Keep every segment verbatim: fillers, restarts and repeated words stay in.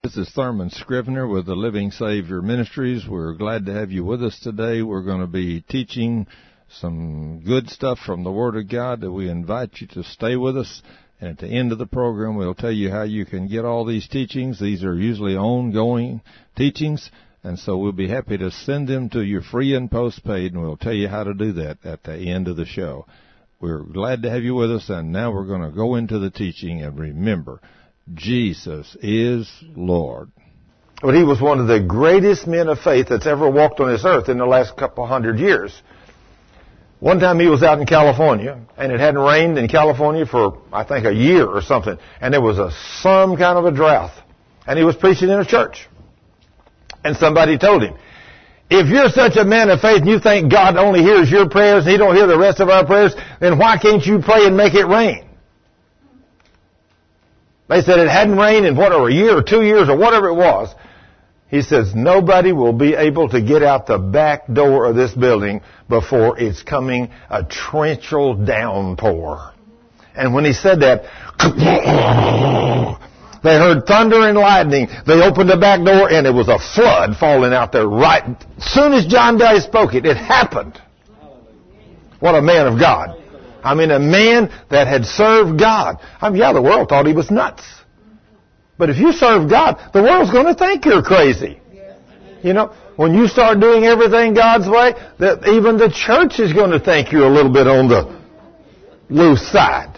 This is Thurman Scrivener with the Living Savior Ministries. We're glad to have you with us today. We're going to be teaching some good stuff from the Word of God that we invite you to stay with us. And at the end of the program, we'll tell you how you can get all these teachings. These are usually ongoing teachings, and so we'll be happy to send them to you free and postpaid, and we'll tell you how to do that at the end of the show. We're glad to have you with us, and now we're going to go into the teaching. And remember, Jesus is Lord. Well, he was one of the greatest men of faith that's ever walked on this earth in the last couple hundred years. One time he was out in California, and it hadn't rained in California for, I think, a year or something. And there was a some kind of a drought. And he was preaching in a church. And somebody told him, if you're such a man of faith and you think God only hears your prayers and he don't hear the rest of our prayers, then why can't you pray and make it rain? They said it hadn't rained in whatever, a year or two years or whatever it was. He says, nobody will be able to get out the back door of this building before it's coming a torrential downpour. And when he said that, they heard thunder and lightning. They opened the back door and it was a flood falling out there right. As soon as John Day spoke it, it happened. What a man of God. I mean, a man that had served God. I mean, yeah, the world thought he was nuts. But if you serve God, the world's going to think you're crazy. You know, when you start doing everything God's way, that even the church is going to think you're a little bit on the loose side.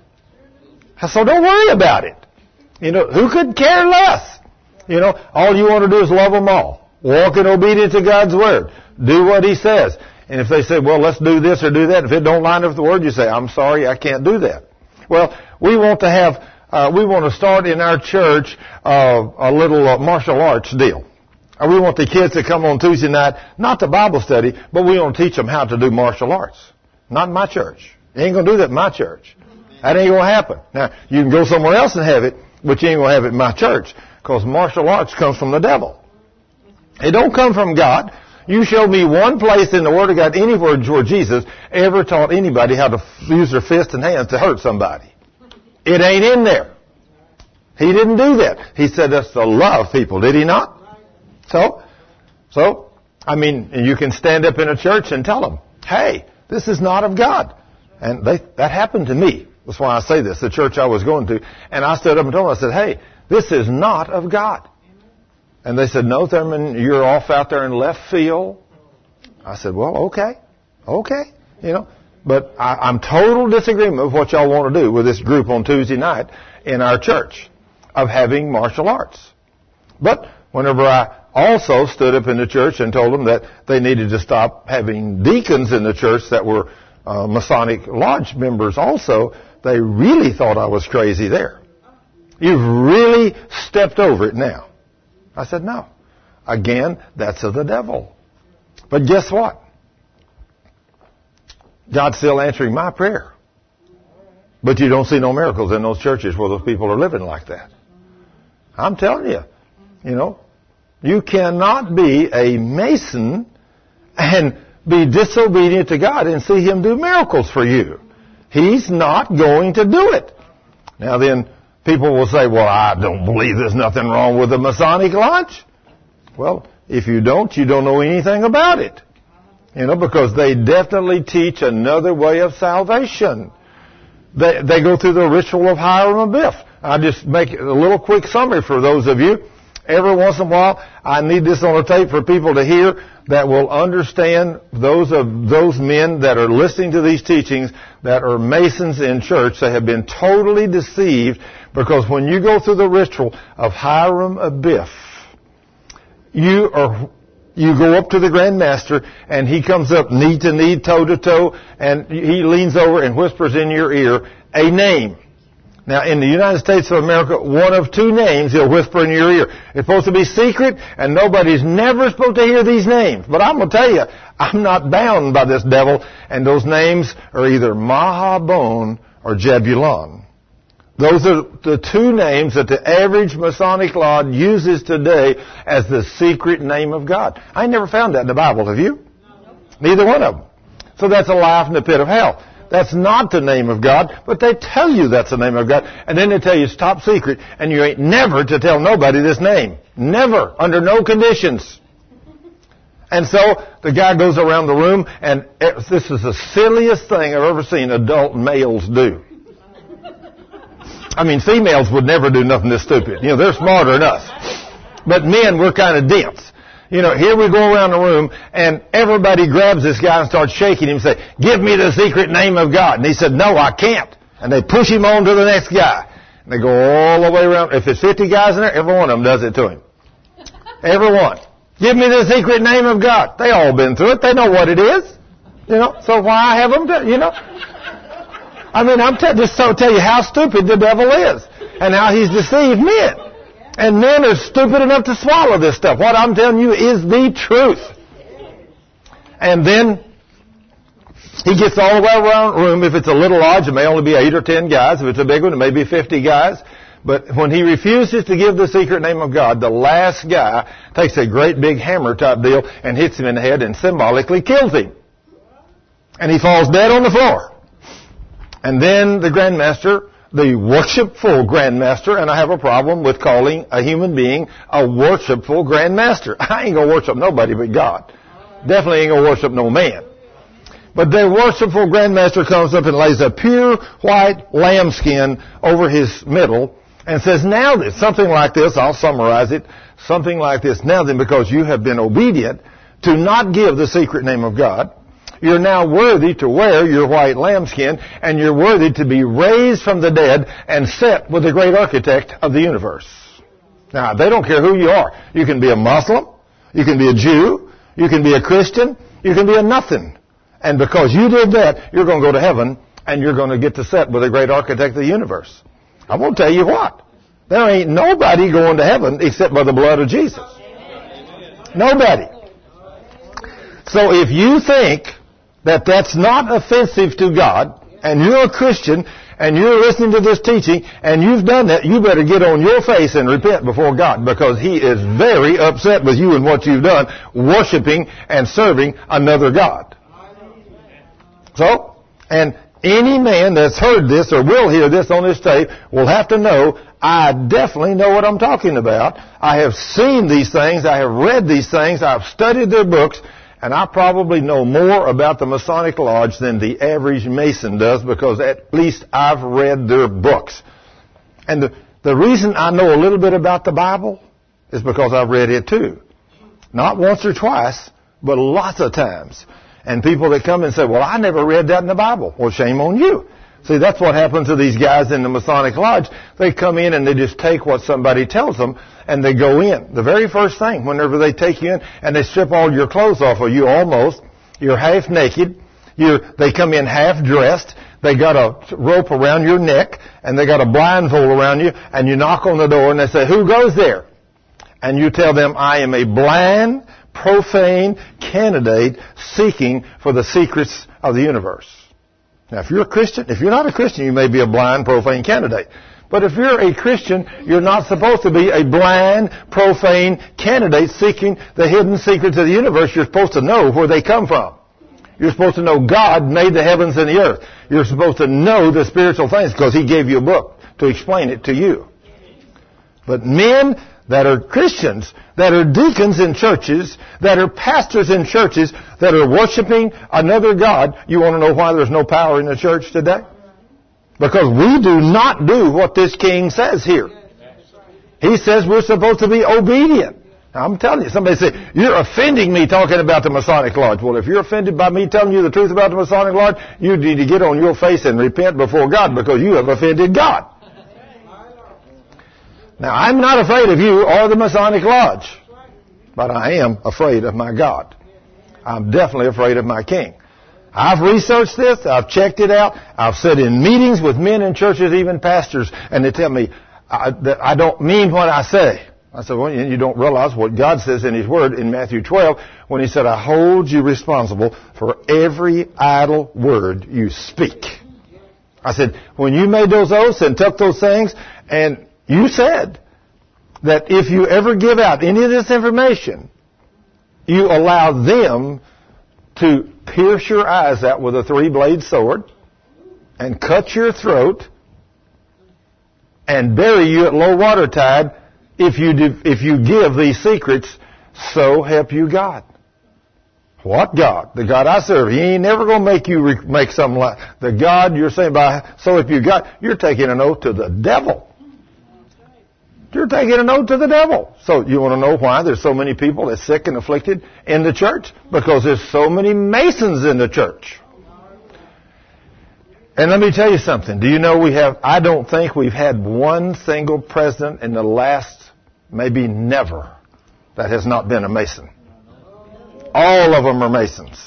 So don't worry about it. You know, who could care less? You know, all you want to do is love them all. Walk in obedience to God's Word. Do what He says. And if they say, well, let's do this or do that, if it don't line up with the Word, you say, I'm sorry, I can't do that. Well, we want to have, uh, we want to start in our church uh, a little uh, martial arts deal. Uh, we want the kids to come on Tuesday night, not the Bible study, but we want to teach them how to do martial arts. Not in my church. You ain't going to do that in my church. That ain't going to happen. Now, you can go somewhere else and have it, but you ain't going to have it in my church, because martial arts comes from the devil. It don't come from God. You show me one place in the Word of God anywhere where Jesus ever taught anybody how to use their fists and hands to hurt somebody. It ain't in there. He didn't do that. He said us to love people, did he not? So, so, I mean, you can stand up in a church and tell them, hey, this is not of God. And they, that happened to me. That's why I say this, the church I was going to. And I stood up and told them, I said, hey, this is not of God. And they said, no, Thurman, you're off out there in left field. I said, well, okay, okay, you know. But I, I'm total disagreement with what y'all want to do with this group on Tuesday night in our church of having martial arts. But whenever I also stood up in the church and told them that they needed to stop having deacons in the church that were uh, Masonic Lodge members also, they really thought I was crazy there. You've really stepped over it now. I said, no. Again, that's of the devil. But guess what? God's still answering my prayer. But you don't see no miracles in those churches where those people are living like that. I'm telling you, you know, you cannot be a Mason and be disobedient to God and see Him do miracles for you. He's not going to do it. Now then, people will say, well, I don't believe there's nothing wrong with the Masonic Lodge. Well, if you don't, you don't know anything about it. You know, because they definitely teach another way of salvation. They, they go through the ritual of Hiram Abiff. I'll just make a little quick summary for those of you. Every once in a while, I need this on a tape for people to hear that will understand those of those men that are listening to these teachings that are Masons in church. They have been totally deceived, because when you go through the ritual of Hiram Abiff, you are you go up to the Grand Master and he comes up knee to knee, toe to toe, and he leans over and whispers in your ear a name. Now, in the United States of America, one of two names he'll whisper in your ear. It's supposed to be secret, and nobody's never supposed to hear these names. But I'm going to tell you, I'm not bound by this devil, and those names are either Mahabon or Jebulon. Those are the two names that the average Masonic Lodge uses today as the secret name of God. I never found that in the Bible, have you? No. Neither one of them. So that's a lie from the pit of hell. That's not the name of God, but they tell you that's the name of God. And then they tell you it's top secret, and you ain't never to tell nobody this name. Never, under no conditions. And so the guy goes around the room, and this is the silliest thing I've ever seen adult males do. I mean, females would never do nothing this stupid. You know, they're smarter than us. But men, we're kind of dense. You know, here we go around the room, and everybody grabs this guy and starts shaking him and say, give me the secret name of God. And he said, no, I can't. And they push him on to the next guy. And they go all the way around. If there's fifty guys in there, every one of them does it to him. Every one. Give me the secret name of God. They all been through it. They know what it is. You know, so why have them, do, you know? I mean, I'm t- just to tell you how stupid the devil is and how he's deceived men. And men are stupid enough to swallow this stuff. What I'm telling you is the truth. And then he gets all the way around the room. If it's a little lodge, it may only be eight or ten guys. If it's a big one, it may be fifty guys. But when he refuses to give the secret name of God, the last guy takes a great big hammer type deal and hits him in the head and symbolically kills him. And he falls dead on the floor. And then the Grandmaster, the worshipful Grandmaster, and I have a problem with calling a human being a worshipful Grandmaster. I ain't going to worship nobody but God. Definitely ain't going to worship no man. But the worshipful Grandmaster comes up and lays a pure white lambskin over his middle and says, now this, something like this, I'll summarize it, something like this, now then, because you have been obedient to not give the secret name of God, you're now worthy to wear your white lambskin, and you're worthy to be raised from the dead and set with the great architect of the universe. Now, they don't care who you are. You can be a Muslim, you can be a Jew, you can be a Christian, you can be a nothing. And because you did that, you're going to go to heaven, and you're going to get to set with the great architect of the universe. I won't tell you what. There ain't nobody going to heaven except by the blood of Jesus. Nobody. So if you think that that's not offensive to God, and you're a Christian, and you're listening to this teaching, and you've done that, you better get on your face and repent before God, because He is very upset with you and what you've done, worshiping and serving another God. So, and any man that's heard this or will hear this on this tape will have to know, I definitely know what I'm talking about. I have seen these things. I have read these things. I've studied their books. And I probably know more about the Masonic Lodge than the average Mason does, because at least I've read their books. And the, the reason I know a little bit about the Bible is because I've read it too. Not once or twice, but lots of times. And people that come and say, well, I never read that in the Bible. Well, shame on you. See, that's what happens to these guys in the Masonic Lodge. They come in and they just take what somebody tells them and they go in. The very first thing, whenever they take you in and they strip all your clothes off of you almost, you're half naked, you're, they come in half dressed, they got a rope around your neck and they got a blindfold around you, and you knock on the door and they say, who goes there? And you tell them, I am a blind, profane candidate seeking for the secrets of the universe. Now, if you're a Christian, if you're not a Christian, you may be a blind, profane candidate. But if you're a Christian, you're not supposed to be a blind, profane candidate seeking the hidden secrets of the universe. You're supposed to know where they come from. You're supposed to know God made the heavens and the earth. You're supposed to know the spiritual things because He gave you a book to explain it to you. But men that are Christians, that are deacons in churches, that are pastors in churches, that are worshiping another God, you want to know why there's no power in the church today? Because we do not do what this king says here. He says we're supposed to be obedient. Now, I'm telling you, somebody say, you're offending me talking about the Masonic Lodge. Well, if you're offended by me telling you the truth about the Masonic Lodge, you need to get on your face and repent before God, because you have offended God. Now, I'm not afraid of you or the Masonic Lodge, but I am afraid of my God. I'm definitely afraid of my king. I've researched this. I've checked it out. I've sat in meetings with men in churches, even pastors, and they tell me I, that I don't mean what I say. I said, well, you don't realize what God says in His Word in Matthew twelve when He said, I hold you responsible for every idle word you speak. I said, when you made those oaths and took those things, and you said that if you ever give out any of this information, you allow them to pierce your eyes out with a three-blade sword, and cut your throat and bury you at low water tide if you do, if you give these secrets, so help you God. What God? The God I serve. He ain't never going to make you re- make something like the God you're saying by, so if you God, you're taking an oath to the devil. You're taking an oath to the devil. So you want to know why there's so many people that's sick and afflicted in the church? Because there's so many Masons in the church. And let me tell you something. Do you know we have, I don't think we've had one single president in the last, maybe never, that has not been a Mason. All of them are Masons.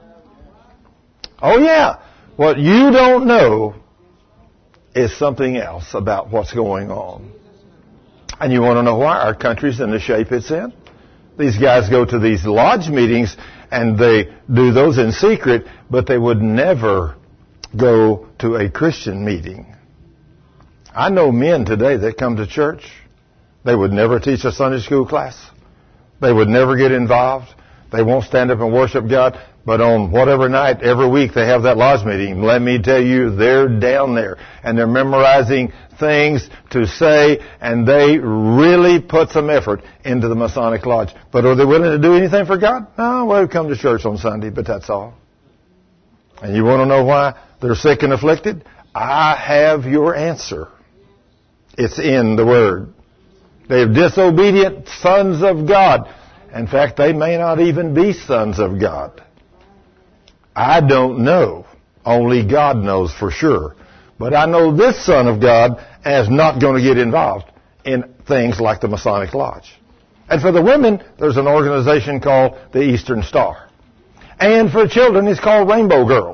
Oh yeah. What you don't know is something else about what's going on. And you want to know why? Our country's in the shape it's in. These guys go to these lodge meetings and they do those in secret, but they would never go to a Christian meeting. I know men today that come to church. They would never teach a Sunday school class. They would never get involved. They won't stand up and worship God. But on whatever night, every week, they have that lodge meeting. Let me tell you, they're down there. And they're memorizing things to say, and they really put some effort into the Masonic Lodge. But are they willing to do anything for God? No, well, we come to church on Sunday, but that's all. And you want to know why they're sick and afflicted? I have your answer. It's in the Word. They're disobedient sons of God. In fact, they may not even be sons of God. I don't know. Only God knows for sure. But I know this son of God is not going to get involved in things like the Masonic Lodge. And for the women, there's an organization called the Eastern Star. And for children, it's called Rainbow Girls.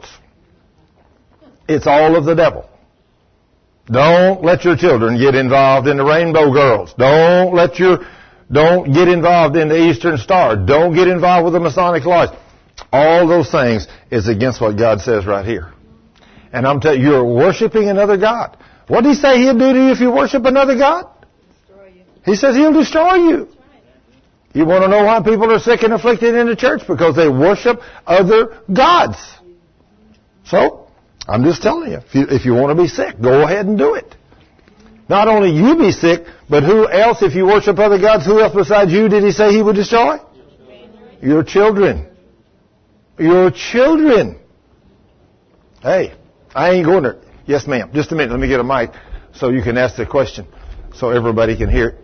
It's all of the devil. Don't let your children get involved in the Rainbow Girls. Don't let your, don't get involved in the Eastern Star. Don't get involved with the Masonic Lodge. All those things is against what God says right here. And I'm telling you, you're worshiping another God. What did he say he'll do to you if you worship another God? Destroy you. He says he'll destroy you. You want to know why people are sick and afflicted in the church? Because they worship other gods. So, I'm just telling you, if you, if you want to be sick, go ahead and do it. Not only you be sick, but who else, if you worship other gods, who else besides you did he say he would destroy? Your children. Your children. Hey, I ain't going there. Yes, ma'am. Just a minute. Let me get a mic so you can ask the question so everybody can hear it.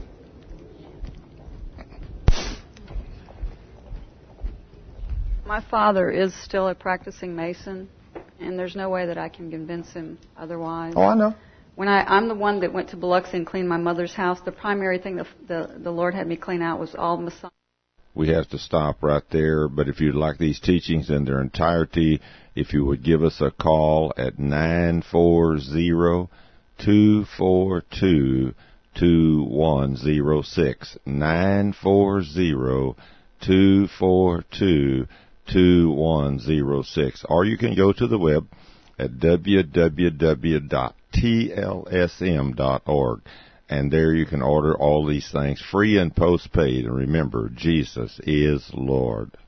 My father is still a practicing Mason, and there's no way that I can convince him otherwise. Oh, I know. When I, I'm the one that went to Biloxi and cleaned my mother's house, the primary thing the, the, the Lord had me clean out was all Masonic. We have to stop right there, but if you'd like these teachings in their entirety, if you would give us a call at nine four zero, two four two, two one zero six, nine four zero, two four two, two one zero six, or you can go to the web at w w w dot t l s m dot org. And there you can order all these things free and postpaid. And remember, Jesus is Lord.